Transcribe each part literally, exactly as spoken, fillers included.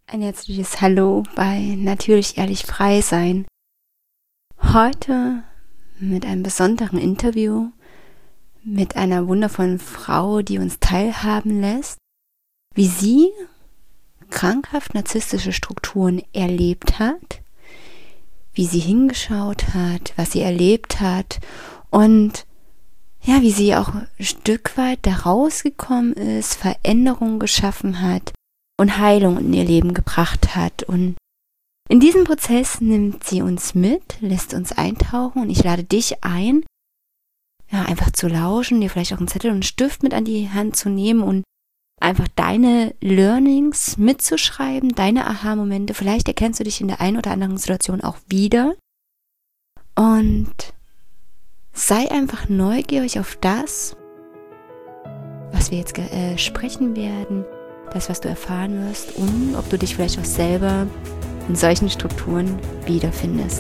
Ein herzliches Hallo bei Natürlich Ehrlich Frei Sein. Heute mit einem besonderen Interview mit einer wundervollen Frau, die uns teilhaben lässt, wie sie krankhaft narzisstische Strukturen erlebt hat, wie sie hingeschaut hat, was sie erlebt hat und ja, wie sie auch ein Stück weit da rausgekommen ist, Veränderungen geschaffen hat und Heilung in ihr Leben gebracht hat. Und in diesem Prozess nimmt sie uns mit, lässt uns eintauchen und ich lade dich ein, ja, einfach zu lauschen, dir vielleicht auch einen Zettel und einen Stift mit an die Hand zu nehmen und einfach deine Learnings mitzuschreiben, deine Aha-Momente. Vielleicht erkennst du dich in der einen oder anderen Situation auch wieder. Und sei einfach neugierig auf das, was wir jetzt äh, sprechen werden, das, was du erfahren wirst und ob du dich vielleicht auch selber in solchen Strukturen wiederfindest.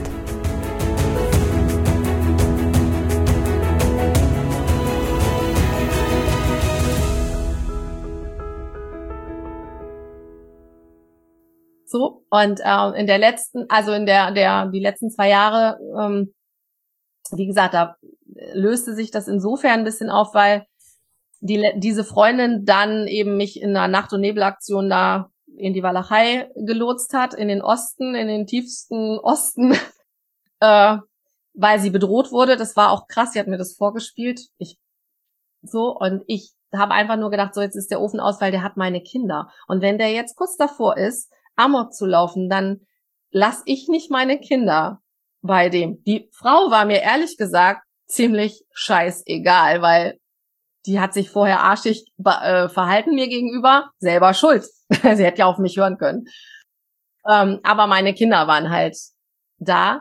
So, und ähm, in der letzten, also in der, der, die letzten zwei Jahre, ähm, wie gesagt, da löste sich das insofern ein bisschen auf, weil die, diese Freundin dann eben mich in einer Nacht- und Nebelaktion da in die Walachei gelotst hat, in den Osten, in den tiefsten Osten, äh, weil sie bedroht wurde. Das war auch krass, sie hat mir das vorgespielt. Ich, so, und ich habe einfach nur gedacht, so, jetzt ist der Ofen aus, weil der hat meine Kinder. Und wenn der jetzt kurz davor ist, Amok zu laufen, dann lass ich nicht meine Kinder bei dem. Die Frau war mir ehrlich gesagt ziemlich scheißegal, weil die hat sich vorher arschig äh, verhalten mir gegenüber, selber schuld. Sie hätte ja auf mich hören können. Ähm, aber meine Kinder waren halt da.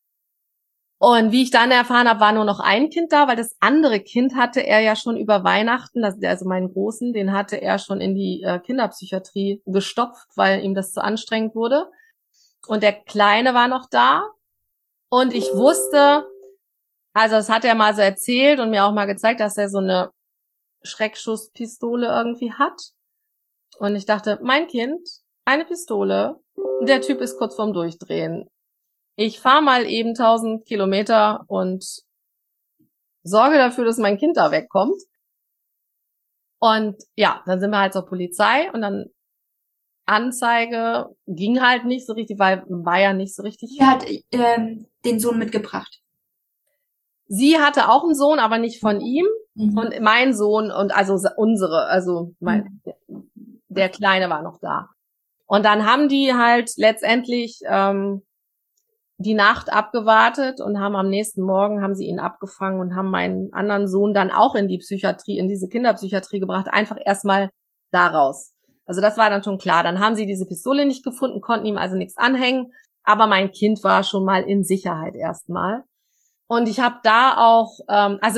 Und wie ich dann erfahren habe, war nur noch ein Kind da, weil das andere Kind hatte er ja schon über Weihnachten, das, also meinen Großen, den hatte er schon in die äh, Kinderpsychiatrie gestopft, weil ihm das zu anstrengend wurde. Und der Kleine war noch da. Und ich wusste, also das hat er mal so erzählt und mir auch mal gezeigt, dass er so eine Schreckschusspistole irgendwie hat. Und ich dachte, mein Kind, eine Pistole, der Typ ist kurz vorm Durchdrehen. Ich fahre mal eben tausend Kilometer und sorge dafür, dass mein Kind da wegkommt. Und ja, dann sind wir halt zur Polizei und dann Anzeige ging halt nicht so richtig, weil war ja nicht so richtig. Sie hat ähm, den Sohn mitgebracht. Sie hatte auch einen Sohn, aber nicht von ihm. Mhm. Und mein Sohn und also unsere, also mein, mhm. der Kleine war noch da. Und dann haben die halt letztendlich ähm, die Nacht abgewartet und haben am nächsten Morgen haben sie ihn abgefangen und haben meinen anderen Sohn dann auch in die Psychiatrie, in diese Kinderpsychiatrie gebracht, einfach erstmal daraus. Also das war dann schon klar. Dann haben sie diese Pistole nicht gefunden, konnten ihm also nichts anhängen, aber mein Kind war schon mal in Sicherheit erstmal. Und ich habe da auch, ähm, also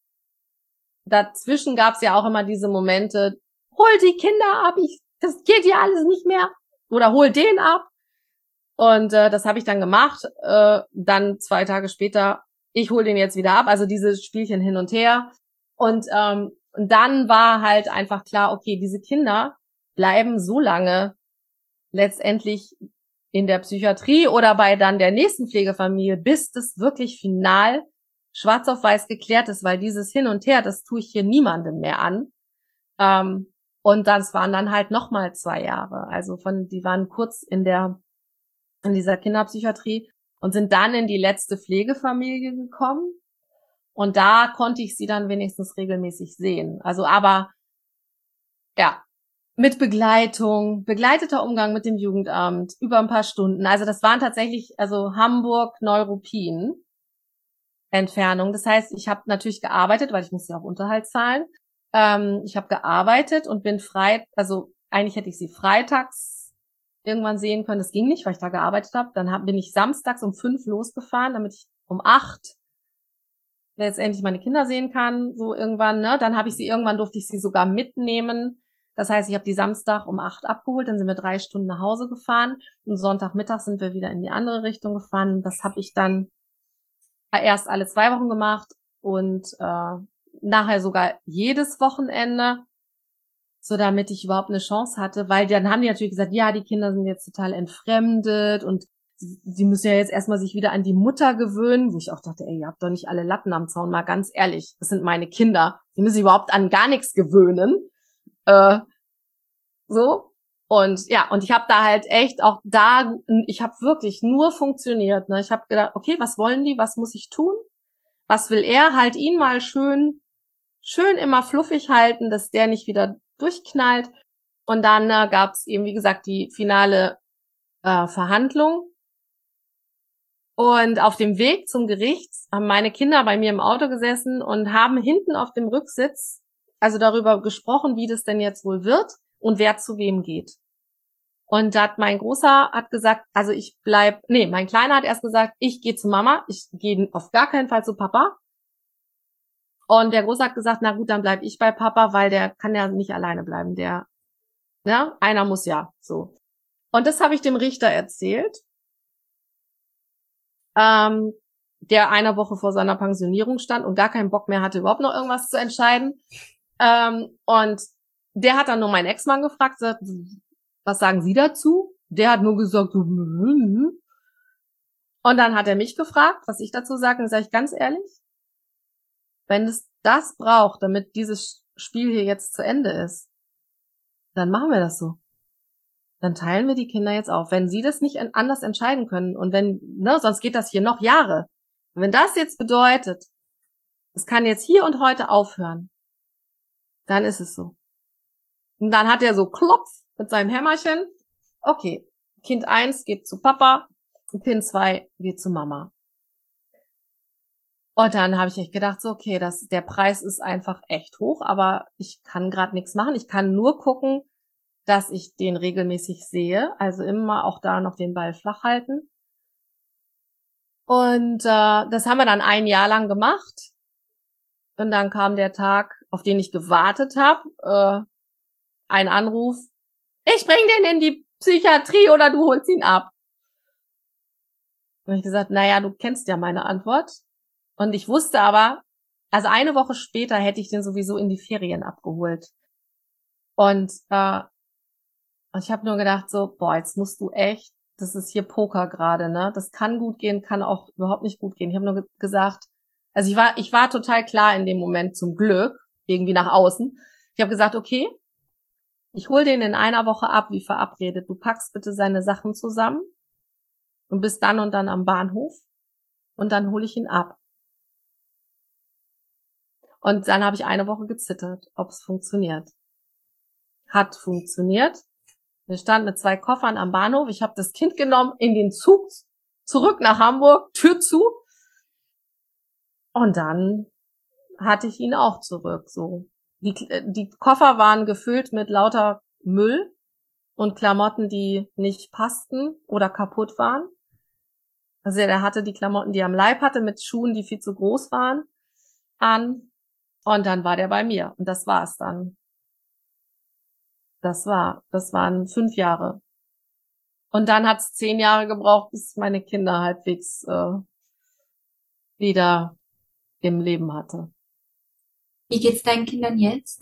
dazwischen gab es ja auch immer diese Momente, hol die Kinder ab, ich, das geht ja alles nicht mehr. Oder hol den ab. Und äh, das habe ich dann gemacht. Äh, dann zwei Tage später, ich hol den jetzt wieder ab. Also dieses Spielchen hin und her. Und, ähm, und dann war halt einfach klar, okay, diese Kinder bleiben so lange letztendlich in der Psychiatrie oder bei dann der nächsten Pflegefamilie, bis das wirklich final schwarz auf weiß geklärt ist, weil dieses Hin und Her, das tue ich hier niemandem mehr an. Ähm, und das waren dann halt nochmal zwei Jahre. Also von, die waren kurz in der, in dieser Kinderpsychiatrie und sind dann in die letzte Pflegefamilie gekommen. Und da konnte ich sie dann wenigstens regelmäßig sehen. Also aber, ja, mit Begleitung, begleiteter Umgang mit dem Jugendamt, über ein paar Stunden. Also das waren tatsächlich, also Hamburg, Neuruppin, Entfernung. Das heißt, ich habe natürlich gearbeitet, weil ich musste ja auch Unterhalt zahlen. Ähm, ich habe gearbeitet und bin frei, also eigentlich hätte ich sie freitags irgendwann sehen können. Das ging nicht, weil ich da gearbeitet habe. Dann hab, bin ich samstags um fünf losgefahren, damit ich um acht letztendlich meine Kinder sehen kann, so irgendwann. Ne? Dann habe ich sie, irgendwann durfte ich sie sogar mitnehmen. Das heißt, ich habe die Samstag um acht abgeholt, dann sind wir drei Stunden nach Hause gefahren und Sonntagmittag sind wir wieder in die andere Richtung gefahren. Das habe ich dann erst alle zwei Wochen gemacht und äh, nachher sogar jedes Wochenende. so damit ich überhaupt eine Chance hatte, weil dann haben die natürlich gesagt, ja, die Kinder sind jetzt total entfremdet und sie müssen ja jetzt erstmal sich wieder an die Mutter gewöhnen, wo ich auch dachte, ey, ihr habt doch nicht alle Latten am Zaun, mal ganz ehrlich, das sind meine Kinder, die müssen sich überhaupt an gar nichts gewöhnen, äh, so. Und ja, und ich habe da halt echt auch da, ich habe wirklich nur funktioniert. Ne? Ich habe gedacht, okay, was wollen die, was muss ich tun? Was will er? Halt ihn mal schön, schön immer fluffig halten, dass der nicht wieder durchknallt. Und dann äh, gab es eben, wie gesagt, die finale äh, Verhandlung. Und auf dem Weg zum Gericht haben meine Kinder bei mir im Auto gesessen und haben hinten auf dem Rücksitz also darüber gesprochen, wie das denn jetzt wohl wird und wer zu wem geht. Und da hat mein Großer hat gesagt, also ich bleib, nee, mein Kleiner hat erst gesagt, ich gehe zu Mama, ich gehe auf gar keinen Fall zu Papa. Und der Große hat gesagt, na gut, dann bleib ich bei Papa, weil der kann ja nicht alleine bleiben, der, ja, einer muss ja, so. Und das habe ich dem Richter erzählt, ähm, der eine Woche vor seiner Pensionierung stand und gar keinen Bock mehr hatte, überhaupt noch irgendwas zu entscheiden. Ähm, und der hat dann nur meinen Ex-Mann gefragt, sagt, was sagen Sie dazu? Der hat nur gesagt, so, und dann hat er mich gefragt, was ich dazu sage, und sage ich ganz ehrlich, wenn es das braucht, damit dieses Spiel hier jetzt zu Ende ist, dann machen wir das so. Dann teilen wir die Kinder jetzt auf. Wenn Sie das nicht anders entscheiden können und wenn, ne, sonst geht das hier noch Jahre. Und wenn das jetzt bedeutet, es kann jetzt hier und heute aufhören, dann ist es so. Und dann hat er so Klopf mit seinem Hämmerchen. Okay, Kind eins geht zu Papa, Kind zwei geht zu Mama. Und dann habe ich echt gedacht, so okay, das, der Preis ist einfach echt hoch, aber ich kann gerade nichts machen. Ich kann nur gucken, dass ich den regelmäßig sehe, also immer auch da noch den Ball flach halten. Und äh, das haben wir dann ein Jahr lang gemacht. Und dann kam der Tag, auf den ich gewartet habe, äh, ein Anruf, ich bring den in die Psychiatrie oder du holst ihn ab. Und ich gesagt, naja, du kennst ja meine Antwort. Und ich wusste aber, also eine Woche später hätte ich den sowieso in die Ferien abgeholt. Und äh, ich habe nur gedacht so, boah, jetzt musst du echt, das ist hier Poker gerade, ne? Das kann gut gehen, kann auch überhaupt nicht gut gehen. Ich habe nur ge- gesagt, also ich war, ich war total klar in dem Moment zum Glück, irgendwie nach außen. Ich habe gesagt, okay, ich hol den in einer Woche ab, wie verabredet. Du packst bitte seine Sachen zusammen und bist dann und dann am Bahnhof und dann hole ich ihn ab. Und dann habe ich eine Woche gezittert, ob es funktioniert. Hat funktioniert. Wir standen mit zwei Koffern am Bahnhof. Ich habe das Kind genommen, in den Zug zurück nach Hamburg, Tür zu. Und dann hatte ich ihn auch zurück. So, die, die Koffer waren gefüllt mit lauter Müll und Klamotten, die nicht passten oder kaputt waren. Also er hatte die Klamotten, die er am Leib hatte, mit Schuhen, die viel zu groß waren, an. Und dann war der bei mir. Und das war's dann. Das war, das waren fünf Jahre. Und dann hat's zehn Jahre gebraucht, bis ich meine Kinder halbwegs äh, wieder im Leben hatte. Wie geht's deinen Kindern jetzt?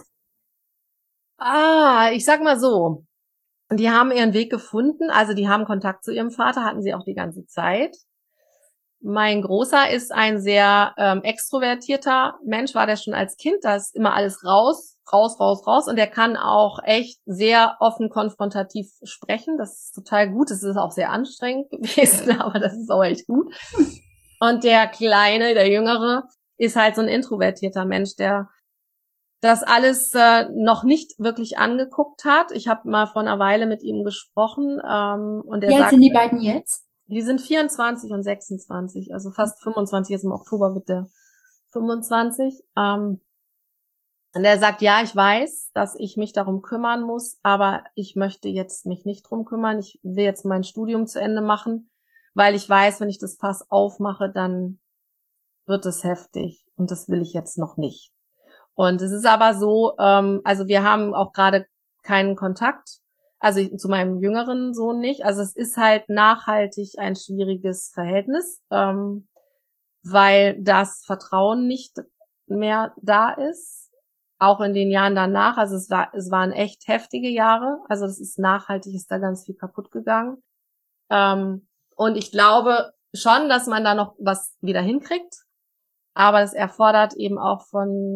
Ah, ich sag mal so. Die haben ihren Weg gefunden. Also die haben Kontakt zu ihrem Vater, hatten sie auch die ganze Zeit. Mein Großer ist ein sehr ähm, extrovertierter Mensch, war der schon als Kind, da ist immer alles raus, raus, raus, raus. Und der kann auch echt sehr offen konfrontativ sprechen. Das ist total gut. Das ist auch sehr anstrengend gewesen, aber das ist auch echt gut. Und der Kleine, der Jüngere, ist halt so ein introvertierter Mensch, der das alles äh, noch nicht wirklich angeguckt hat. Ich habe mal vor einer Weile mit ihm gesprochen ähm, und er Wie alt sagt, sind die beiden jetzt? die sind vierundzwanzig und sechsundzwanzig, also fast fünfundzwanzig, jetzt im Oktober wird der fünfundzwanzig. Ähm, und er sagt, ja, ich weiß, dass ich mich darum kümmern muss, aber ich möchte jetzt mich nicht drum kümmern. Ich will jetzt mein Studium zu Ende machen, weil ich weiß, wenn ich das Fass aufmache, dann wird es heftig und das will ich jetzt noch nicht. Und es ist aber so, ähm, also wir haben auch gerade keinen Kontakt, also zu meinem jüngeren Sohn nicht. Also es ist halt nachhaltig ein schwieriges Verhältnis, ähm, weil das Vertrauen nicht mehr da ist. auch in den Jahren danach, also es war, es waren echt heftige Jahre, also das ist nachhaltig, ist da ganz viel kaputt gegangen. Ähm, und ich glaube schon, dass man da noch was wieder hinkriegt, aber es erfordert eben auch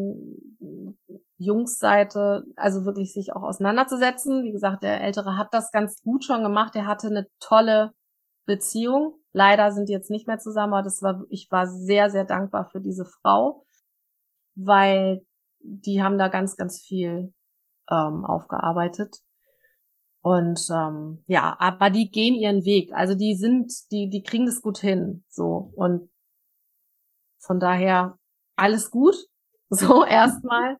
von Jungsseite, also wirklich sich auch auseinanderzusetzen. Wie gesagt, der Ältere hat das ganz gut schon gemacht, er hatte eine tolle Beziehung. Leider sind die jetzt nicht mehr zusammen, aber das war, ich war sehr, sehr dankbar für diese Frau, weil die haben da ganz, ganz viel ähm, aufgearbeitet. Und ähm, ja, aber die gehen ihren Weg. Also die sind, die, die kriegen das gut hin. So. Und von daher alles gut. So erstmal.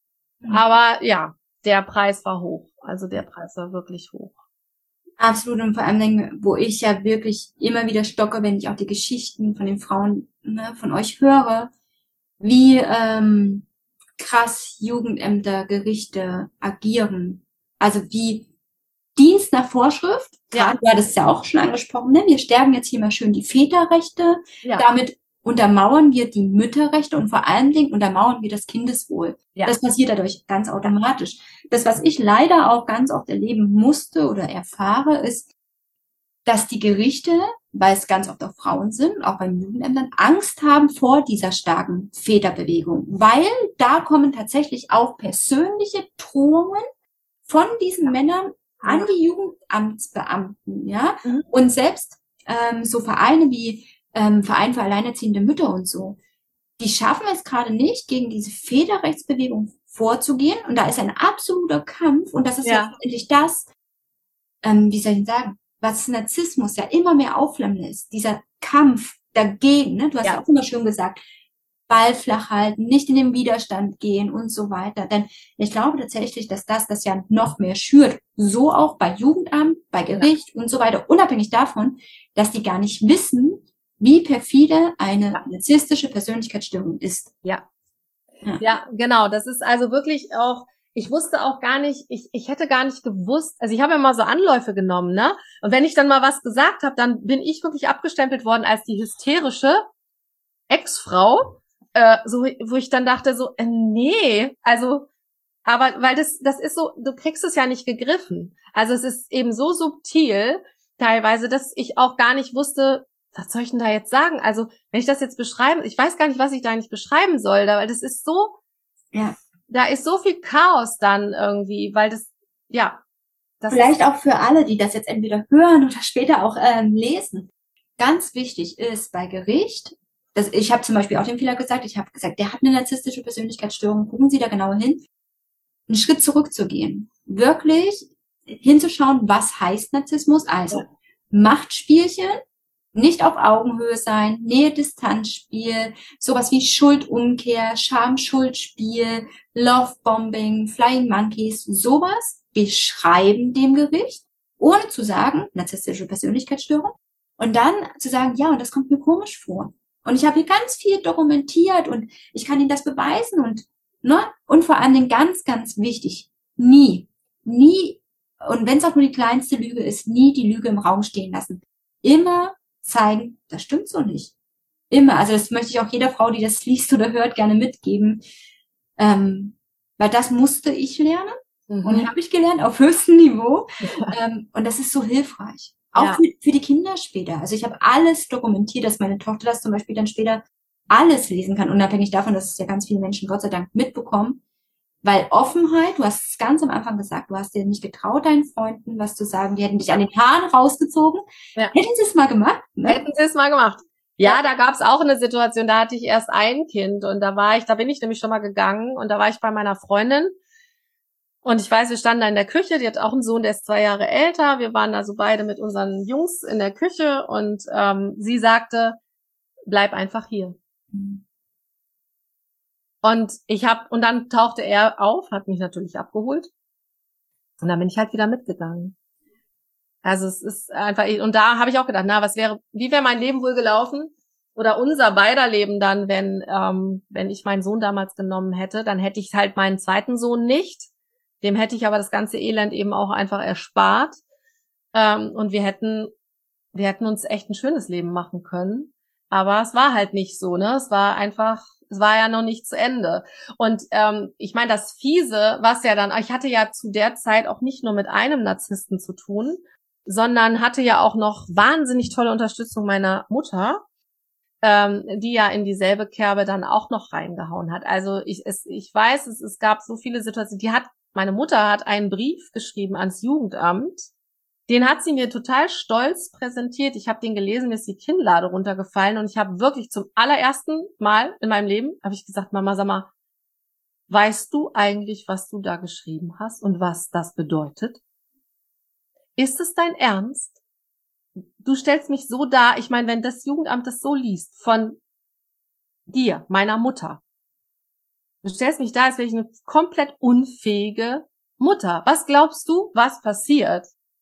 Aber ja, der Preis war hoch. Also der Preis war wirklich hoch. Absolut, und vor allem, wo ich ja wirklich immer wieder stocke, wenn ich auch die Geschichten von den Frauen, ne, von euch höre, wie ähm, krass Jugendämter, Gerichte agieren. Also wie Dienst nach Vorschrift, Ja. gerade, du hattest es ja auch schon angesprochen, ne? Wir stärken jetzt hier mal schön die Väterrechte, Ja. damit untermauern wir die Mütterrechte und vor allen Dingen untermauern wir das Kindeswohl. Ja. Das passiert dadurch ganz automatisch. Das, was ich leider auch ganz oft erleben musste oder erfahre, ist, dass die Gerichte, weil es ganz oft auch Frauen sind, auch bei Jugendämtern, Angst haben vor dieser starken Väterbewegung, weil da kommen tatsächlich auch persönliche Drohungen von diesen Männern an die Jugendamtsbeamten, ja, Mhm. und selbst ähm, so Vereine wie ähm, Verein für alleinerziehende Mütter und so, die schaffen es gerade nicht, gegen diese Väterrechtsbewegung vorzugehen, und da ist ein absoluter Kampf, und das ist ja letztendlich das, ähm, wie soll ich denn sagen, was Narzissmus ja immer mehr aufflammen lässt, dieser Kampf dagegen, ne? Du hast ja, ja auch immer schön gesagt, Ball flach halten, nicht in den Widerstand gehen und so weiter. Denn ich glaube tatsächlich, dass das das ja noch mehr schürt. So auch bei Jugendamt, bei Gericht ja. und so weiter. Unabhängig davon, dass die gar nicht wissen, wie perfide eine ja. narzisstische Persönlichkeitsstörung ist. Ja. ja. Ja, genau. Das ist also wirklich auch, ich wusste auch gar nicht, ich, ich hätte gar nicht gewusst, also ich habe ja mal so Anläufe genommen, ne? Und wenn ich dann mal was gesagt habe, dann bin ich wirklich abgestempelt worden als die hysterische Ex-Frau. Äh, so, wo ich dann dachte so, äh, nee, also, aber, weil das, das ist so, du kriegst es ja nicht gegriffen. Also es ist eben so subtil, teilweise, dass ich auch gar nicht wusste, was soll ich denn da jetzt sagen? Also, wenn ich das jetzt beschreiben, ich weiß gar nicht, was ich da nicht beschreiben soll, da, weil das ist so, ja, da ist so viel Chaos dann irgendwie, weil das, ja. Das Vielleicht auch für alle, die das jetzt entweder hören oder später auch ähm, lesen. Ganz wichtig ist bei Gericht, das, ich habe zum Beispiel auch den Fehler gesagt, ich habe gesagt, der hat eine narzisstische Persönlichkeitsstörung, gucken Sie da genauer hin, einen Schritt zurückzugehen, wirklich hinzuschauen, was heißt Narzissmus, also ja. Machtspielchen, nicht auf Augenhöhe sein, Nähe-Distanz-Spiel, sowas wie Schuldumkehr, Scham-Schuld-Spiel, Love-Bombing, Flying Monkeys, sowas beschreiben dem Gericht, ohne zu sagen, narzisstische Persönlichkeitsstörung, und dann zu sagen, ja, und das kommt mir komisch vor. Und ich habe hier ganz viel dokumentiert und ich kann Ihnen das beweisen und, ne? Und vor allen Dingen ganz, ganz wichtig, nie, nie, und wenn es auch nur die kleinste Lüge ist, nie die Lüge im Raum stehen lassen. Immer zeigen, das stimmt so nicht. Immer. Also das möchte ich auch jeder Frau, die das liest oder hört, gerne mitgeben. Ähm, weil das musste ich lernen. Mhm. Und habe ich gelernt auf höchstem Niveau. ähm, und das ist so hilfreich. Auch ja. für, für die Kinder später. Also ich habe alles dokumentiert, dass meine Tochter das zum Beispiel dann später alles lesen kann, unabhängig davon, dass es ja ganz viele Menschen Gott sei Dank mitbekommen. Weil Offenheit, du hast es ganz am Anfang gesagt, du hast dir nicht getraut, deinen Freunden was zu sagen, die hätten dich an den Haaren rausgezogen. Ja. Hätten sie es mal gemacht? Ne? Hätten sie es mal gemacht. Ja, ja. Da gab es auch eine Situation, da hatte ich erst ein Kind und da war ich, da bin ich nämlich schon mal gegangen und da war ich bei meiner Freundin. Und ich weiß, wir standen da in der Küche, die hat auch einen Sohn, der ist zwei Jahre älter. Wir waren da so beide mit unseren Jungs in der Küche und ähm, sie sagte, bleib einfach hier. Mhm. Und ich hab, und dann tauchte er auf, hat mich natürlich abgeholt. Und dann bin ich halt wieder mitgegangen. Also es ist einfach, und da habe ich auch gedacht, na, was wäre, wie wäre mein Leben wohl gelaufen? Oder unser beider Leben dann, wenn, ähm, wenn ich meinen Sohn damals genommen hätte, dann hätte ich halt meinen zweiten Sohn nicht. Dem hätte ich aber das ganze Elend eben auch einfach erspart. Ähm, und wir hätten, wir hätten uns echt ein schönes Leben machen können. Aber es war halt nicht so, ne? Es war einfach, es war ja noch nicht zu Ende. Und ähm, ich meine, das Fiese, was ja dann, ich hatte ja zu der Zeit auch nicht nur mit einem Narzissten zu tun, sondern hatte ja auch noch wahnsinnig tolle Unterstützung meiner Mutter, ähm, die ja in dieselbe Kerbe dann auch noch reingehauen hat. Also ich, es, ich weiß, es, es gab so viele Situationen. Die hat, meine Mutter hat einen Brief geschrieben ans Jugendamt. Den hat sie mir total stolz präsentiert. Ich habe den gelesen, mir ist die Kinnlade runtergefallen und ich habe wirklich zum allerersten Mal in meinem Leben, habe ich gesagt, Mama, sag mal, weißt du eigentlich, was du da geschrieben hast und was das bedeutet? Ist es dein Ernst? Du stellst mich so dar, ich meine, wenn das Jugendamt das so liest, von dir, meiner Mutter, du stellst mich da, als wäre ich eine komplett unfähige Mutter. Was glaubst du, was passiert?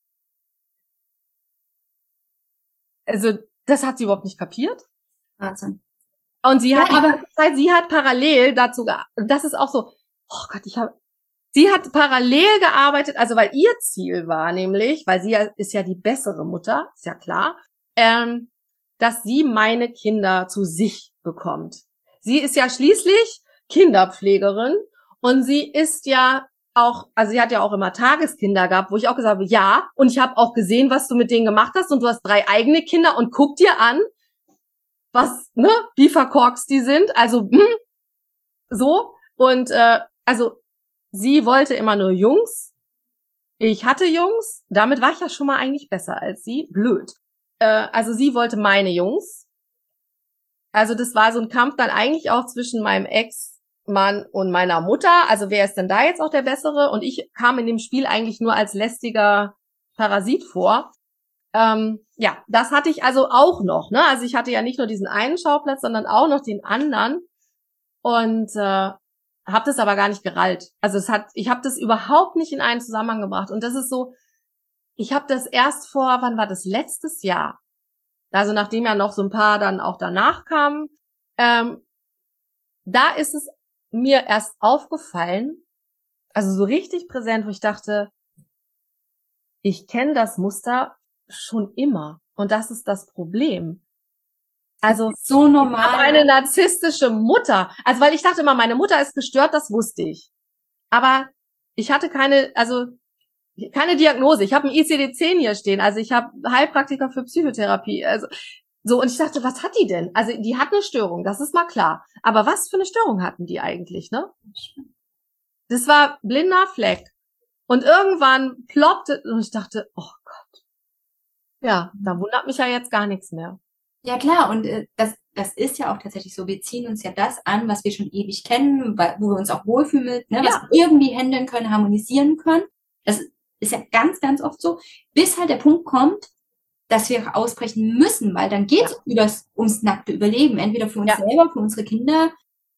Also, das hat sie überhaupt nicht kapiert. Wahnsinn. Und sie Ja, hat, aber aber sie hat parallel dazu, das ist auch so, oh Gott, ich habe, sie hat parallel gearbeitet, also weil ihr Ziel war nämlich, weil sie ja, ist ja die bessere Mutter, ist ja klar, ähm, dass sie meine Kinder zu sich bekommt. Sie ist ja schließlich Kinderpflegerin und sie ist ja auch, also sie hat ja auch immer Tageskinder gehabt, wo ich auch gesagt habe, ja, und ich habe auch gesehen, was du mit denen gemacht hast und du hast drei eigene Kinder und guck dir an, was, ne, wie verkorkst die sind, also, hm, so, und, äh, also, sie wollte immer nur Jungs, ich hatte Jungs, damit war ich ja schon mal eigentlich besser als sie, blöd, äh, also sie wollte meine Jungs, also das war so ein Kampf dann eigentlich auch zwischen meinem Ex-Mann und meiner Mutter, also wer ist denn da jetzt auch der Bessere, und ich kam in dem Spiel eigentlich nur als lästiger Parasit vor. Ähm, ja, das hatte ich also auch noch, ne? Also ich hatte ja nicht nur diesen einen Schauplatz, sondern auch noch den anderen und äh, habe das aber gar nicht gerallt. Also es hat, ich habe das überhaupt nicht in einen Zusammenhang gebracht und das ist so, ich habe das erst vor, wann war das, letztes Jahr? Also nachdem ja noch so ein paar dann auch danach kamen, ähm, da ist es mir erst aufgefallen, also so richtig präsent, wo ich dachte, ich kenne das Muster schon immer. Und das ist das Problem. Also, so normal. Ich habe eine narzisstische Mutter. Also, weil ich dachte immer, meine Mutter ist gestört, das wusste ich. Aber ich hatte keine, also, keine Diagnose. Ich habe ein I C D zehn hier stehen. Also, ich habe Heilpraktiker für Psychotherapie. Also, so, und ich dachte, was hat die denn? Also, die hat eine Störung, das ist mal klar. Aber was für eine Störung hatten die eigentlich, ne? Das war blinder Fleck. Und irgendwann ploppte, und ich dachte, oh Gott. Ja, da wundert mich ja jetzt gar nichts mehr. Ja klar, und äh, das, das ist ja auch tatsächlich so. Wir ziehen uns ja das an, was wir schon ewig kennen, wo wir uns auch wohlfühlen mit, ne, Ja. was wir irgendwie handeln können, harmonisieren können. Das ist ja ganz, ganz oft so, bis halt der Punkt kommt, dass wir ausbrechen müssen, weil dann geht es ja. übers, ums nackte Überleben, entweder für uns ja. selber, für unsere Kinder,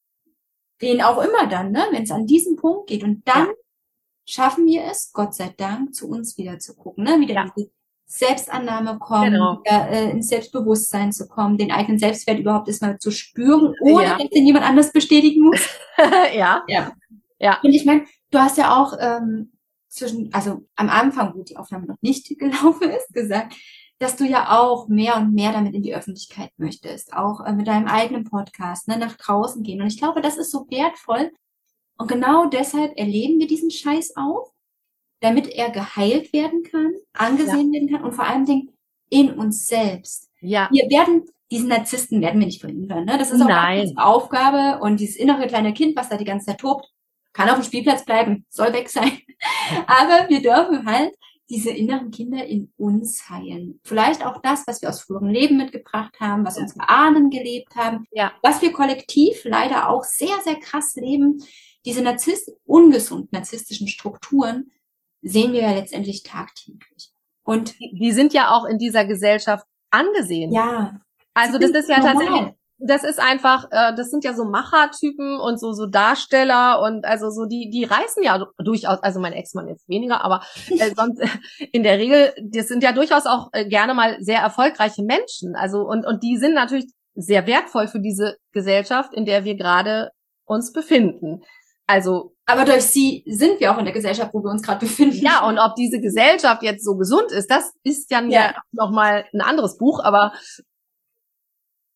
wen auch immer dann, ne, wenn es an diesen Punkt geht. Und dann ja. schaffen wir es, Gott sei Dank, zu uns wieder zu gucken, ne, wieder ja. diese Selbstannahme kommen, genau. wieder, äh, ins Selbstbewusstsein zu kommen, den eigenen Selbstwert überhaupt erstmal zu spüren, ohne ja. dass den jemand anders bestätigen muss. ja. ja. Ja. Und ich meine, du hast ja auch ähm, zwischen, also am Anfang, wo die Aufnahme noch nicht gelaufen ist, gesagt, dass du ja auch mehr und mehr damit in die Öffentlichkeit möchtest, auch äh, mit deinem eigenen Podcast, ne, nach draußen gehen. Und ich glaube, das ist so wertvoll. Und genau deshalb erleben wir diesen Scheiß auch, damit er geheilt werden kann, angesehen ja. werden kann und vor allen Dingen in uns selbst. Ja. Wir werden, diesen Narzissten werden wir nicht verhindern, ne? Das ist auch Nein. unsere Aufgabe und dieses innere kleine Kind, was da die ganze Zeit tobt, kann auf dem Spielplatz bleiben, soll weg sein. Aber wir dürfen halt diese inneren Kinder in uns heilen. Vielleicht auch das, was wir aus früheren Leben mitgebracht haben, was ja. unsere Ahnen gelebt haben, ja. was wir kollektiv leider auch sehr, sehr krass leben. Diese Narzisst, ungesund narzisstischen Strukturen sehen wir ja letztendlich tagtäglich. Und die sind ja auch in dieser Gesellschaft angesehen. Ja. Also das ist ja normal. tatsächlich, das ist einfach, äh, das sind ja so Machertypen und so so Darsteller und also so die die reißen ja durchaus, also mein Ex-Mann jetzt weniger, aber äh, sonst in der Regel, das sind ja durchaus auch äh, gerne mal sehr erfolgreiche Menschen. Also und und die sind natürlich sehr wertvoll für diese Gesellschaft, in der wir gerade uns befinden. Also aber durch sie sind wir auch in der Gesellschaft, wo wir uns gerade befinden. Ja, und ob diese Gesellschaft jetzt so gesund ist, das ist dann ja, ja nochmal ein anderes Buch, aber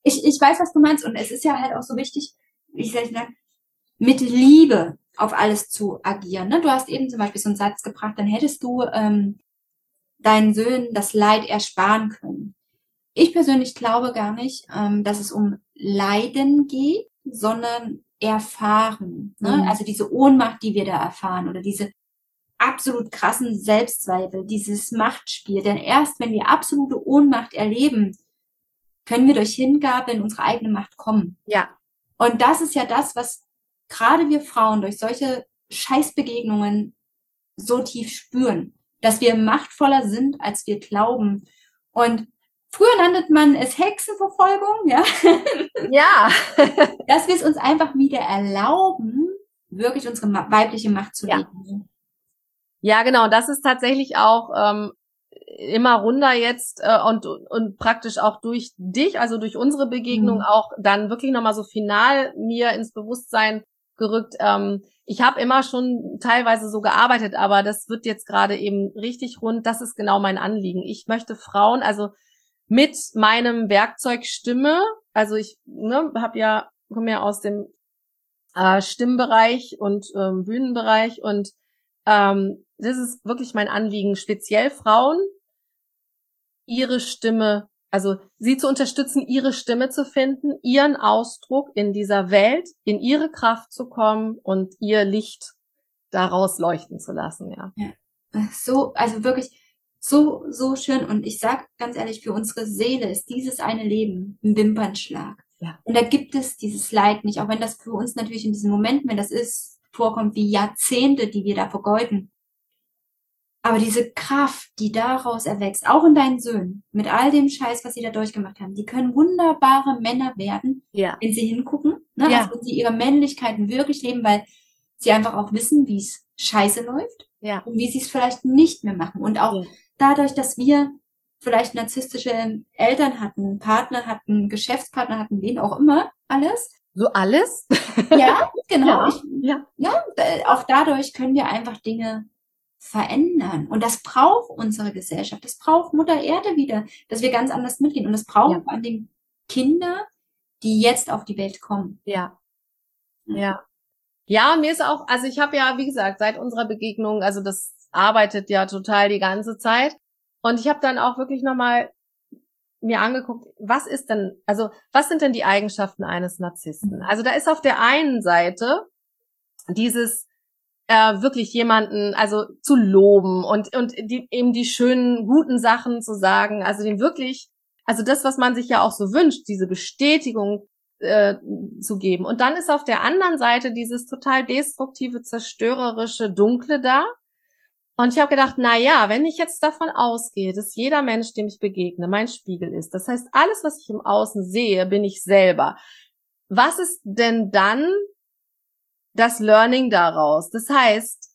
ich, ich weiß, was du meinst. Und es ist ja halt auch so wichtig, wie ich sage, mit Liebe auf alles zu agieren. Ne? Du hast eben zum Beispiel so einen Satz gebracht, dann hättest du ähm, deinen Söhnen das Leid ersparen können. Ich persönlich glaube gar nicht, ähm, dass es um Leiden geht, sondern erfahren. Ne? Mhm. Also diese Ohnmacht, die wir da erfahren oder diese absolut krassen Selbstzweifel, dieses Machtspiel. Denn erst wenn wir absolute Ohnmacht erleben, können wir durch Hingabe in unsere eigene Macht kommen. Ja. Und das ist ja das, was gerade wir Frauen durch solche Scheißbegegnungen so tief spüren, dass wir machtvoller sind, als wir glauben. Und früher nannte man es Hexenverfolgung, ja. Ja. Dass wir es uns einfach wieder erlauben, wirklich unsere weibliche Macht zu Ja. leben. Ja, genau. Das ist tatsächlich auch ähm, immer runder jetzt äh, und und praktisch auch durch dich, also durch unsere Begegnung Mhm. auch dann wirklich nochmal so final mir ins Bewusstsein gerückt. Ähm, ich habe immer schon teilweise so gearbeitet, aber das wird jetzt gerade eben richtig rund. Das ist genau mein Anliegen. Ich möchte Frauen, also mit meinem Werkzeug Stimme, also ich ne, habe ja komme ja aus dem äh, Stimmbereich und ähm, Bühnenbereich und ähm, das ist wirklich mein Anliegen, speziell Frauen ihre Stimme, also sie zu unterstützen, ihre Stimme zu finden, ihren Ausdruck in dieser Welt, in ihre Kraft zu kommen und ihr Licht daraus leuchten zu lassen, ja. Ja. So, also wirklich so, so schön. Und ich sag ganz ehrlich, für unsere Seele ist dieses eine Leben ein Wimpernschlag. Ja. Und da gibt es dieses Leid nicht, auch wenn das für uns natürlich in diesen Momenten, wenn das ist, vorkommt wie Jahrzehnte, die wir da vergeuden. Aber diese Kraft, die daraus erwächst, auch in deinen Söhnen, mit all dem Scheiß, was sie da durchgemacht haben, die können wunderbare Männer werden, Ja. wenn sie hingucken, ne? Ja. Also wenn sie ihre Männlichkeiten wirklich leben, weil sie einfach auch wissen, wie es scheiße läuft Ja. und wie sie es vielleicht nicht mehr machen. Und auch Ja. dadurch, dass wir vielleicht narzisstische Eltern hatten, Partner hatten, Geschäftspartner hatten, wen auch immer, alles. So alles? Ja, genau. Ja. Ich, Ja. ja, da- auch dadurch können wir einfach Dinge verändern. Und das braucht unsere Gesellschaft. Das braucht Mutter Erde wieder, dass wir ganz anders mitgehen. Und das brauchen Ja. vor allem die Kinder, die jetzt auf die Welt kommen. Ja. Ja. Ja, mir ist auch, also ich habe ja, wie gesagt, seit unserer Begegnung, also das arbeitet ja total die ganze Zeit. Und ich habe dann auch wirklich nochmal mir angeguckt, was ist denn, also was sind denn die Eigenschaften eines Narzissten? Also da ist auf der einen Seite dieses äh, wirklich jemanden, also zu loben und und die, eben die schönen, guten Sachen zu sagen, also den wirklich, also das, was man sich ja auch so wünscht, diese Bestätigung äh, zu geben. Und dann ist auf der anderen Seite dieses total destruktive, zerstörerische, dunkle da. Und ich habe gedacht, na ja, wenn ich jetzt davon ausgehe, dass jeder Mensch, dem ich begegne, mein Spiegel ist, das heißt, alles, was ich im Außen sehe, bin ich selber. Was ist denn dann das Learning daraus? Das heißt,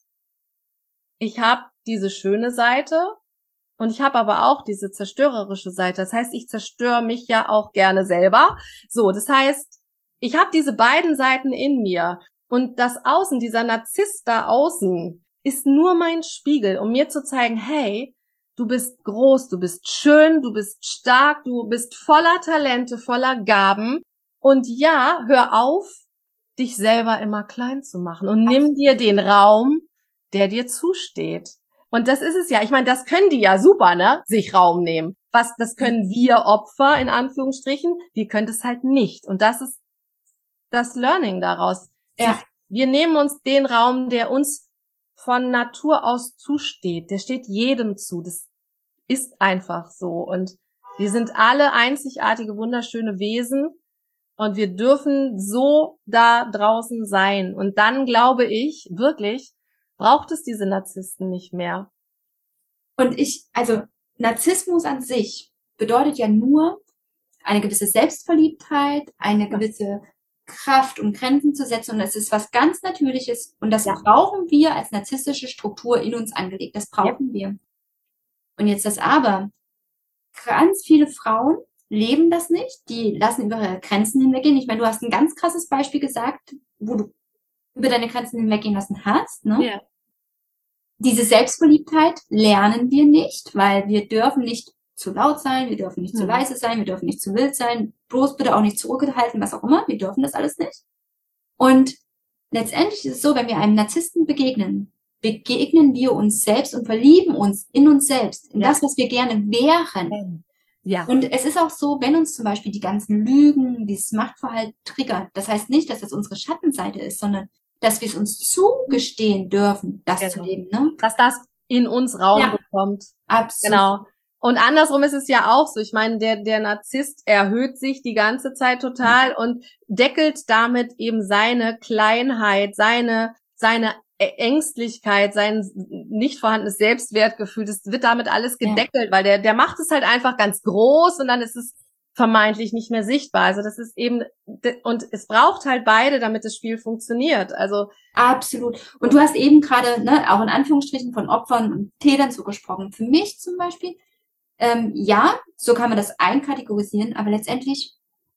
ich habe diese schöne Seite und ich habe aber auch diese zerstörerische Seite. Das heißt, ich zerstöre mich ja auch gerne selber. So, das heißt, ich habe diese beiden Seiten in mir und das Außen, dieser Narzisst da außen, ist nur mein Spiegel, um mir zu zeigen, hey, du bist groß, du bist schön, du bist stark, du bist voller Talente, voller Gaben und ja, hör auf, dich selber immer klein zu machen und nimm dir den Raum, der dir zusteht. Und das ist es ja, ich meine, das können die ja super, ne, sich Raum nehmen. Was, das können wir Opfer, in Anführungsstrichen, wir können das halt nicht. Und das ist das Learning daraus. Ja. Wir nehmen uns den Raum, der uns von Natur aus zusteht. Der steht jedem zu. Das ist einfach so. Und wir sind alle einzigartige, wunderschöne Wesen. Und wir dürfen so da draußen sein. Und dann glaube ich, wirklich, braucht es diese Narzissten nicht mehr. Und ich, also Narzissmus an sich bedeutet ja nur eine gewisse Selbstverliebtheit, eine gewisse Kraft, um Grenzen zu setzen. Und das ist was ganz Natürliches. Und das Ja. brauchen wir als narzisstische Struktur in uns angelegt. Das brauchen ja. wir. Und jetzt das Aber. Ganz viele Frauen leben das nicht. Die lassen über ihre Grenzen hinweggehen. Ich meine, du hast ein ganz krasses Beispiel gesagt, wo du über deine Grenzen hinweggehen lassen hast. Ne? Ja. Diese Selbstverliebtheit lernen wir nicht, weil wir dürfen nicht zu laut sein, wir dürfen nicht Mhm. zu leise sein, wir dürfen nicht zu wild sein, bloß bitte auch nicht zurückhalten, was auch immer, wir dürfen das alles nicht. Und letztendlich ist es so, wenn wir einem Narzissten begegnen, begegnen wir uns selbst und verlieben uns in uns selbst, in Ja. das, was wir gerne wären. Ja. Und es ist auch so, wenn uns zum Beispiel die ganzen Lügen, dieses Machtverhalten triggert, das heißt nicht, dass das unsere Schattenseite ist, sondern dass wir es uns zugestehen dürfen, das Genau. zu leben. Ne? Dass das in uns Raum Ja. bekommt. Absolut. Genau. Und andersrum ist es ja auch so. Ich meine, der, der Narzisst erhöht sich die ganze Zeit total und deckelt damit eben seine Kleinheit, seine, seine Ängstlichkeit, sein nicht vorhandenes Selbstwertgefühl. Das wird damit alles gedeckelt, ja. weil der, der macht es halt einfach ganz groß und dann ist es vermeintlich nicht mehr sichtbar. Also das ist eben, und es braucht halt beide, damit das Spiel funktioniert. Also absolut. Und du hast eben gerade, ne, auch in Anführungsstrichen von Opfern und Tätern so gesprochen. Für mich zum Beispiel, ähm, ja, so kann man das einkategorisieren, aber letztendlich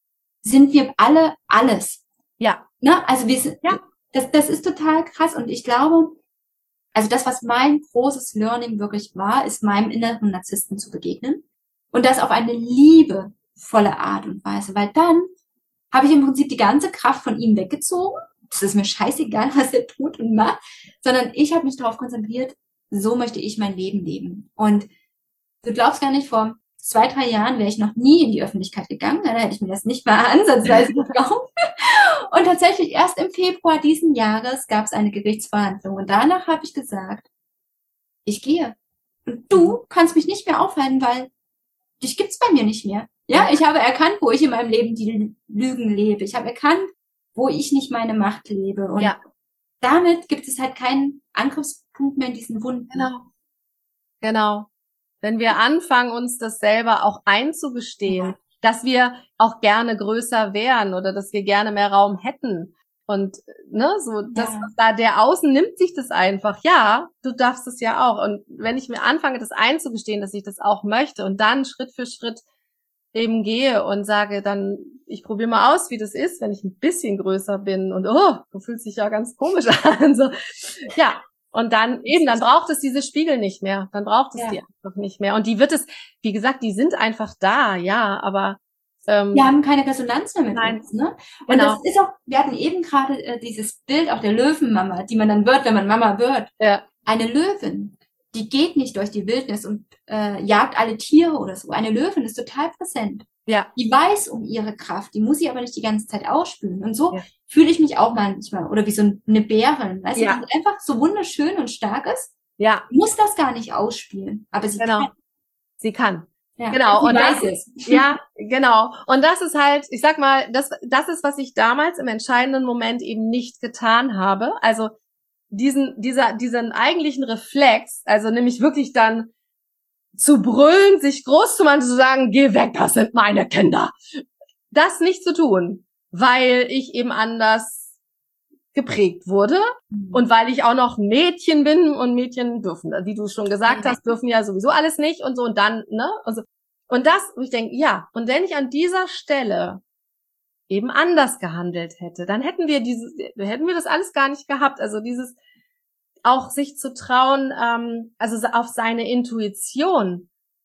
sind wir alle alles. Ja. Ne? Also wir sind, ja. das, das ist total krass und ich glaube, also das, was mein großes Learning wirklich war, ist meinem inneren Narzissten zu begegnen und das auf eine liebevolle Art und Weise, weil dann habe ich im Prinzip die ganze Kraft von ihm weggezogen. Es ist mir scheißegal, was er tut und macht, sondern ich habe mich darauf konzentriert, so möchte ich mein Leben leben. Und du glaubst gar nicht, vor zwei, drei Jahren wäre ich noch nie in die Öffentlichkeit gegangen. Da hätte ich mir das nicht mal ansatzweise geglaubt. Und tatsächlich erst im Februar diesen Jahres gab es eine Gerichtsverhandlung. Und danach habe ich gesagt, ich gehe. Und du kannst mich nicht mehr aufhalten, weil dich gibt's bei mir nicht mehr. Ja, ich habe erkannt, wo ich in meinem Leben die Lügen lebe. Ich habe erkannt, wo ich nicht meine Macht lebe. Und ja. damit gibt es halt keinen Angriffspunkt mehr in diesen Wunden. Genau. Genau. Wenn wir anfangen, uns das selber auch einzugestehen, ja. dass wir auch gerne größer wären oder dass wir gerne mehr Raum hätten. Und ne, so das ja. da der Außen nimmt sich das einfach. Ja, du darfst es ja auch. Und wenn ich mir anfange, das einzugestehen, dass ich das auch möchte und dann Schritt für Schritt eben gehe und sage dann, ich probiere mal aus, wie das ist, wenn ich ein bisschen größer bin und oh, du fühlst dich ja ganz komisch an. So, ja. Und dann eben, dann braucht es diese Spiegel nicht mehr. Dann braucht es ja. die einfach nicht mehr. Und die wird es, wie gesagt, die sind einfach da, ja, aber ähm, wir haben keine Resonanz mehr mit nein. uns, ne? Und genau. das ist auch, wir hatten eben gerade äh, dieses Bild auch der Löwenmama, die man dann wird, wenn man Mama wird. Ja. Eine Löwin, die geht nicht durch die Wildnis und äh, jagt alle Tiere oder so. Eine Löwin ist total präsent. Ja. Die weiß um ihre Kraft, die muss sie aber nicht die ganze Zeit ausspülen. Und so ja. fühle ich mich auch manchmal. Oder wie so eine Bärin. Weißt ja. du, die einfach so wunderschön und stark ist. Ja. Muss das gar nicht ausspielen. Aber sie genau. kann. Sie kann. Ja, genau. sie Und weiß das, es. Ja, genau. Und das ist halt, ich sag mal, das, das ist, was ich damals im entscheidenden Moment eben nicht getan habe. Also diesen, dieser, diesen eigentlichen Reflex, also nämlich wirklich dann zu brüllen, sich groß zu machen, zu sagen, geh weg, das sind meine Kinder. Das nicht zu tun, weil ich eben anders geprägt wurde mhm. und weil ich auch noch ein Mädchen bin und Mädchen dürfen, wie du schon gesagt mhm. hast, dürfen ja sowieso alles nicht und so und dann, ne? Und, so. Und das, wo ich denke, ja, und wenn ich an dieser Stelle eben anders gehandelt hätte, dann hätten wir dieses, hätten wir das alles gar nicht gehabt. Also dieses auch sich zu trauen, ähm, also auf seine Intuition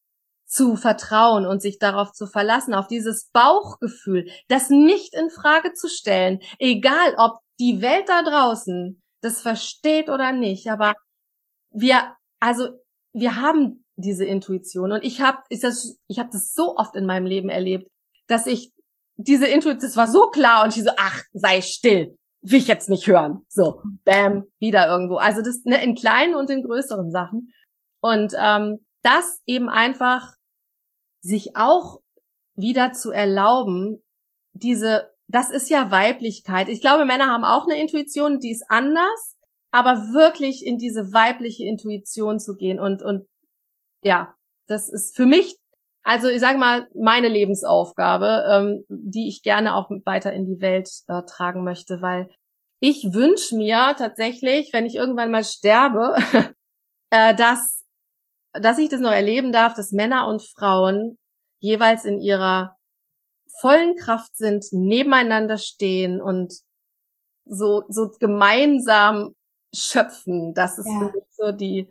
zu vertrauen und sich darauf zu verlassen, auf dieses Bauchgefühl, das nicht in Frage zu stellen, egal ob die Welt da draußen das versteht oder nicht, aber wir, also wir haben diese Intuition und ich habe, ist das, ich habe das so oft in meinem Leben erlebt, dass ich diese Intuition, das war so klar und ich so, ach, sei still, will ich jetzt nicht hören, so, bam, wieder irgendwo, also das ne, in kleinen und in größeren Sachen und ähm, das eben einfach sich auch wieder zu erlauben, diese, das ist ja Weiblichkeit. Ich glaube, Männer haben auch eine Intuition, die ist anders, aber wirklich in diese weibliche Intuition zu gehen und, und, ja, das ist für mich, also ich sage mal, meine Lebensaufgabe, ähm, die ich gerne auch weiter in die Welt äh, tragen möchte, weil ich wünsche mir tatsächlich, wenn ich irgendwann mal sterbe, äh, dass dass ich das noch erleben darf, dass Männer und Frauen jeweils in ihrer vollen Kraft sind, nebeneinander stehen und so so gemeinsam schöpfen. Das ist ja. für mich so die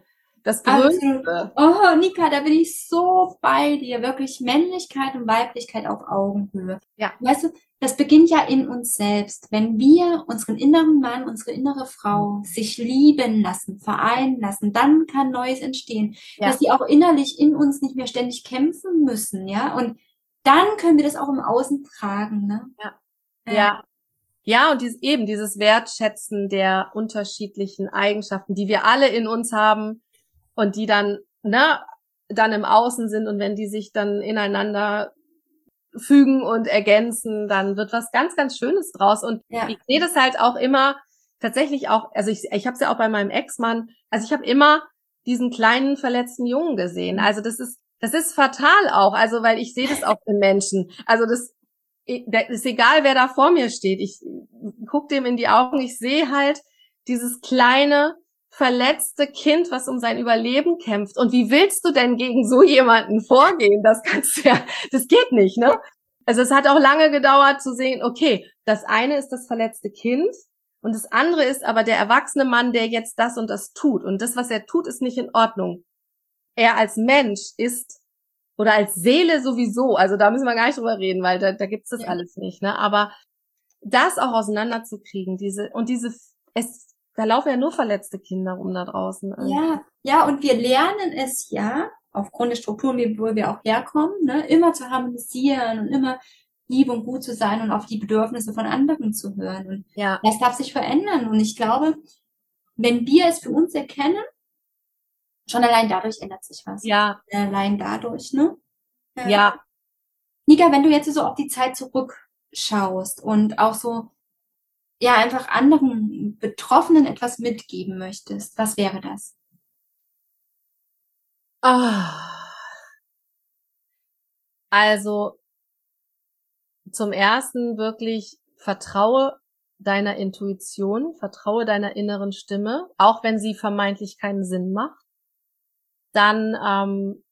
Das Absolut. Größte. Oh, Nika, da bin ich so bei dir. Wirklich Männlichkeit und Weiblichkeit auf Augenhöhe. Ja. Weißt du, das beginnt ja in uns selbst. Wenn wir unseren inneren Mann, unsere innere Frau sich lieben lassen, vereinen lassen, dann kann Neues entstehen. Ja. Dass die auch innerlich in uns nicht mehr ständig kämpfen müssen, ja. Und dann können wir das auch im Außen tragen, ne? Ja. Ja. Ja, und dies, eben dieses Wertschätzen der unterschiedlichen Eigenschaften, die wir alle in uns haben und die dann, ne, dann im Außen sind, und wenn die sich dann ineinander fügen und ergänzen, dann wird was ganz, ganz Schönes draus. Und Ja. ich sehe das halt auch immer, tatsächlich auch, also ich, ich habe es ja auch bei meinem Ex-Mann, also ich habe immer diesen kleinen verletzten Jungen gesehen. Also das ist, das ist fatal auch, also weil ich sehe das auch in Menschen. Also das, das ist egal, wer da vor mir steht. Ich guck dem in die Augen, ich sehe halt dieses kleine verletzte Kind, was um sein Überleben kämpft. Und wie willst du denn gegen so jemanden vorgehen? Das kannst du ja, das geht nicht, ne? Also es hat auch lange gedauert zu sehen, okay, das eine ist das verletzte Kind und das andere ist aber der erwachsene Mann, der jetzt das und das tut. Und das, was er tut, ist nicht in Ordnung. Er als Mensch ist, oder als Seele sowieso, also da müssen wir gar nicht drüber reden, weil da, da gibt's das Ja. alles nicht, ne? Aber das auch auseinanderzukriegen, diese, und diese, es, da laufen ja nur verletzte Kinder rum da draußen. Ja, ja, und wir lernen es ja, aufgrund der Strukturen, wo wir auch herkommen, ne, immer zu harmonisieren und immer lieb und gut zu sein und auf die Bedürfnisse von anderen zu hören. Und Ja. das darf sich verändern. Und ich glaube, wenn wir es für uns erkennen, schon allein dadurch ändert sich was. Ja. Allein dadurch, ne? Ja. ja. Nika, wenn du jetzt so auf die Zeit zurückschaust und auch so, ja, einfach anderen Betroffenen etwas mitgeben möchtest, was wäre das? Oh. Also, zum ersten wirklich vertraue deiner Intuition, vertraue deiner inneren Stimme, auch wenn sie vermeintlich keinen Sinn macht. Dann ähm,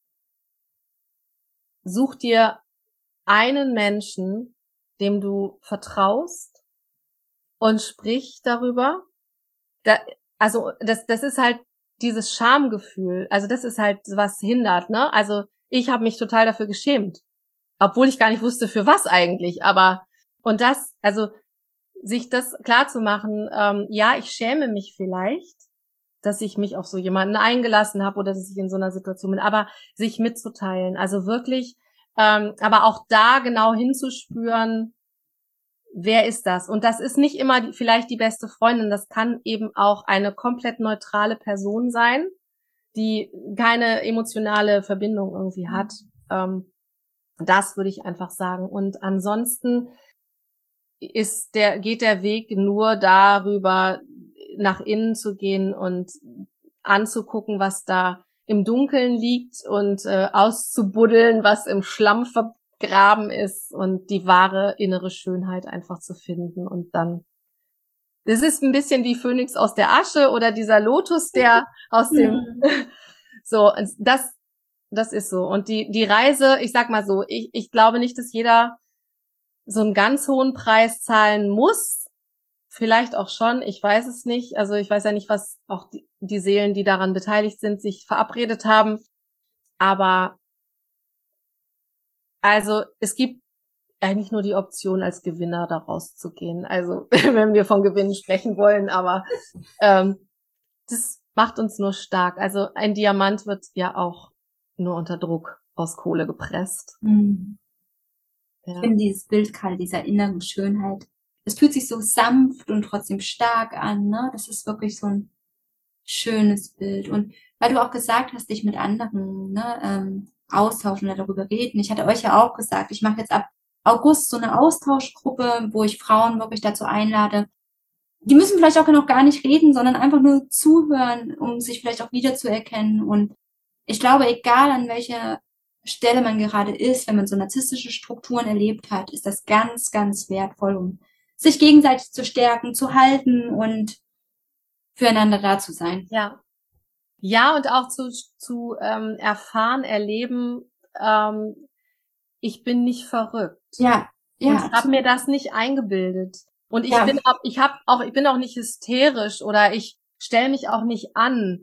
such dir einen Menschen, dem du vertraust, und sprich darüber. Da, also das, das ist halt dieses Schamgefühl. Also das ist halt, was hindert, ne? Also ich habe mich total dafür geschämt, obwohl ich gar nicht wusste, für was eigentlich. Aber und das, also sich das klar zu machen, ähm, ja, ich schäme mich vielleicht, dass ich mich auf so jemanden eingelassen habe oder dass ich in so einer Situation bin, aber sich mitzuteilen, also wirklich, ähm, aber auch da genau hinzuspüren, wer ist das? Und das ist nicht immer die, vielleicht die beste Freundin, das kann eben auch eine komplett neutrale Person sein, die keine emotionale Verbindung irgendwie hat. Ähm, das würde ich einfach sagen. Und ansonsten ist der, geht der Weg nur darüber, nach innen zu gehen und anzugucken, was da im Dunkeln liegt, und äh, auszubuddeln, was im Schlamm vergraben ist, und die wahre innere Schönheit einfach zu finden. Und dann, das ist ein bisschen wie Phönix aus der Asche oder dieser Lotus, der aus dem, so, das, das ist so. Und die, die Reise, ich sag mal so, ich, ich glaube nicht, dass jeder so einen ganz hohen Preis zahlen muss. Vielleicht auch schon, ich weiß es nicht. Also ich weiß ja nicht, was auch die, die Seelen, die daran beteiligt sind, sich verabredet haben. Aber also es gibt eigentlich nur die Option, als Gewinner da rauszugehen. Also wenn wir von Gewinnen sprechen wollen, aber ähm, das macht uns nur stark. Also ein Diamant wird ja auch nur unter Druck aus Kohle gepresst. Mhm. Ja. Ich finde dieses Bild, Karl, dieser inneren Schönheit, es fühlt sich so sanft und trotzdem stark an, ne? Das ist wirklich so ein schönes Bild. Und weil du auch gesagt hast, dich mit anderen, ne, ähm, austauschen oder darüber reden. Ich hatte euch ja auch gesagt, ich mache jetzt ab August so eine Austauschgruppe, wo ich Frauen wirklich dazu einlade. Die müssen vielleicht auch noch gar nicht reden, sondern einfach nur zuhören, um sich vielleicht auch wiederzuerkennen. Und ich glaube, egal an welcher Stelle man gerade ist, wenn man so narzisstische Strukturen erlebt hat, ist das ganz, ganz wertvoll, um sich gegenseitig zu stärken, zu halten und füreinander da zu sein. Ja. Ja, und auch zu, zu ähm, erfahren, erleben, ähm, ich bin nicht verrückt. Ja, ja. Und ich habe mir das nicht eingebildet. Und ich Ja. bin auch, ich habe auch, ich bin auch nicht hysterisch oder ich stelle mich auch nicht an.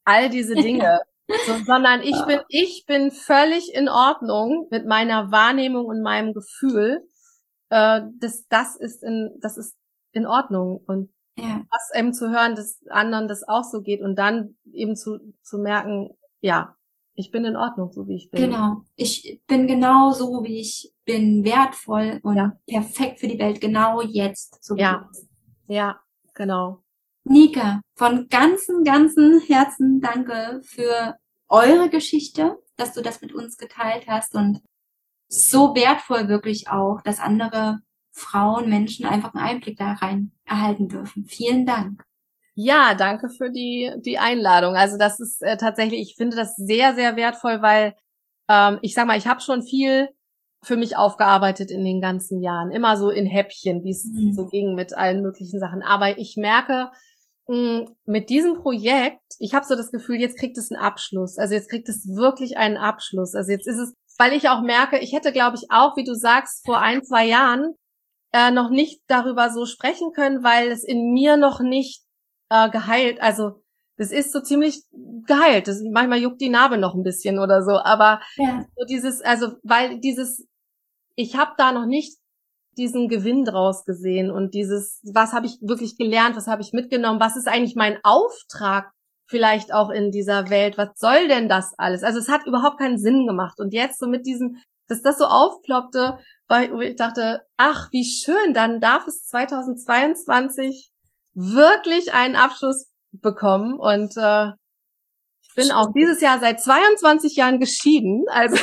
all diese Dinge, so, sondern ich bin, ich bin völlig in Ordnung mit meiner Wahrnehmung und meinem Gefühl. Äh, das, das ist in, das ist in Ordnung. Und Ja. das eben zu hören, dass anderen das auch so geht und dann eben zu, zu merken, ja, ich bin in Ordnung, so wie ich bin. Genau. Ich bin genau so, wie ich bin, wertvoll und Ja. perfekt für die Welt, genau jetzt. So wie Ja. jetzt. Ja, genau. Nika, von ganzem, ganzem Herzen danke für eure Geschichte, dass du das mit uns geteilt hast und so wertvoll wirklich auch, dass andere Frauen, Menschen einfach einen Einblick da rein erhalten dürfen. Vielen Dank. Ja, danke für die die Einladung. Also das ist äh, tatsächlich, ich finde das sehr, sehr wertvoll, weil ähm, ich sag mal, ich habe schon viel für mich aufgearbeitet in den ganzen Jahren. Immer so in Häppchen, wie es Mhm. so ging mit allen möglichen Sachen. Aber ich merke, mh, mit diesem Projekt, ich habe so das Gefühl, jetzt kriegt es einen Abschluss. Also jetzt kriegt es wirklich einen Abschluss. Also jetzt ist es, weil ich auch merke, ich hätte, glaube ich, auch, wie du sagst, vor ein, zwei Jahren äh, noch nicht darüber so sprechen können, weil es in mir noch nicht äh, geheilt, also das ist so ziemlich geheilt. Das, manchmal juckt die Narbe noch ein bisschen oder so, aber Ja. so dieses, also weil dieses, ich habe da noch nicht diesen Gewinn draus gesehen und dieses, was habe ich wirklich gelernt, was habe ich mitgenommen, was ist eigentlich mein Auftrag vielleicht auch in dieser Welt, was soll denn das alles? Also es hat überhaupt keinen Sinn gemacht und jetzt so mit diesem, dass das so aufploppte, weil ich dachte, ach, wie schön, dann darf es zweitausendzweiundzwanzig wirklich einen Abschluss bekommen und äh, ich bin auch dieses Jahr seit zweiundzwanzig Jahren geschieden, also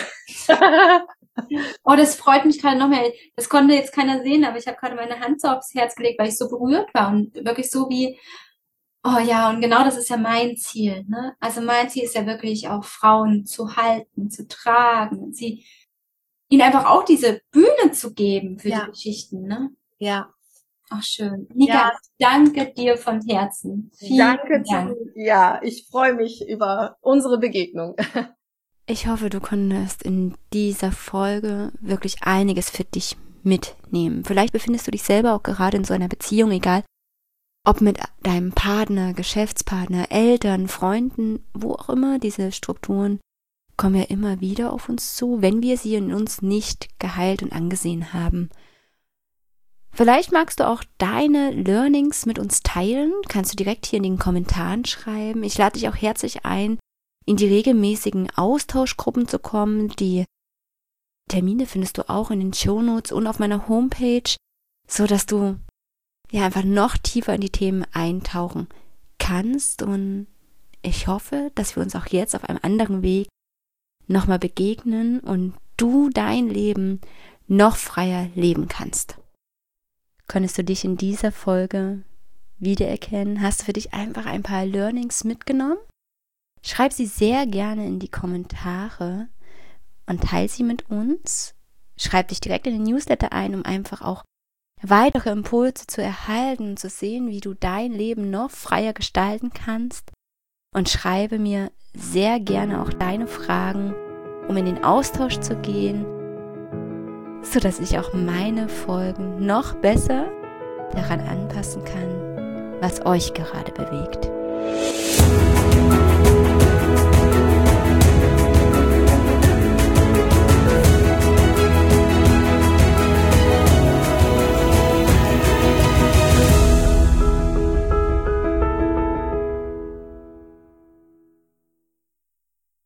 Oh, das freut mich gerade noch mehr. Das konnte jetzt keiner sehen, aber ich habe gerade meine Hand so aufs Herz gelegt, weil ich so berührt war und wirklich so wie, oh ja, und genau das ist ja mein Ziel, ne? Also mein Ziel ist ja wirklich auch Frauen zu halten, zu tragen und sie, ihnen einfach auch diese Bühne zu geben für Ja. die Geschichten, ne? ja. Ach, schön. Nika, Ja. ich danke dir von Herzen. Vielen Danke, Dank. Tini. Ja, ich freue mich über unsere Begegnung. Ich hoffe, du konntest in dieser Folge wirklich einiges für dich mitnehmen. Vielleicht befindest du dich selber auch gerade in so einer Beziehung, egal ob mit deinem Partner, Geschäftspartner, Eltern, Freunden, wo auch immer. Diese Strukturen kommen ja immer wieder auf uns zu, wenn wir sie in uns nicht geheilt und angesehen haben. Vielleicht magst du auch deine Learnings mit uns teilen, kannst du direkt hier in den Kommentaren schreiben. Ich lade dich auch herzlich ein, in die regelmäßigen Austauschgruppen zu kommen. Die Termine findest du auch in den Shownotes und auf meiner Homepage, so dass du ja einfach noch tiefer in die Themen eintauchen kannst. Und ich hoffe, dass wir uns auch jetzt auf einem anderen Weg nochmal begegnen und du dein Leben noch freier leben kannst. Konntest du dich in dieser Folge wiedererkennen? Hast du für dich einfach ein paar Learnings mitgenommen? Schreib sie sehr gerne in die Kommentare und teile sie mit uns. Schreib dich direkt in den Newsletter ein, um einfach auch weitere Impulse zu erhalten und zu sehen, wie du dein Leben noch freier gestalten kannst. Und schreibe mir sehr gerne auch deine Fragen, um in den Austausch zu gehen, sodass ich auch meine Folgen noch besser daran anpassen kann, was euch gerade bewegt.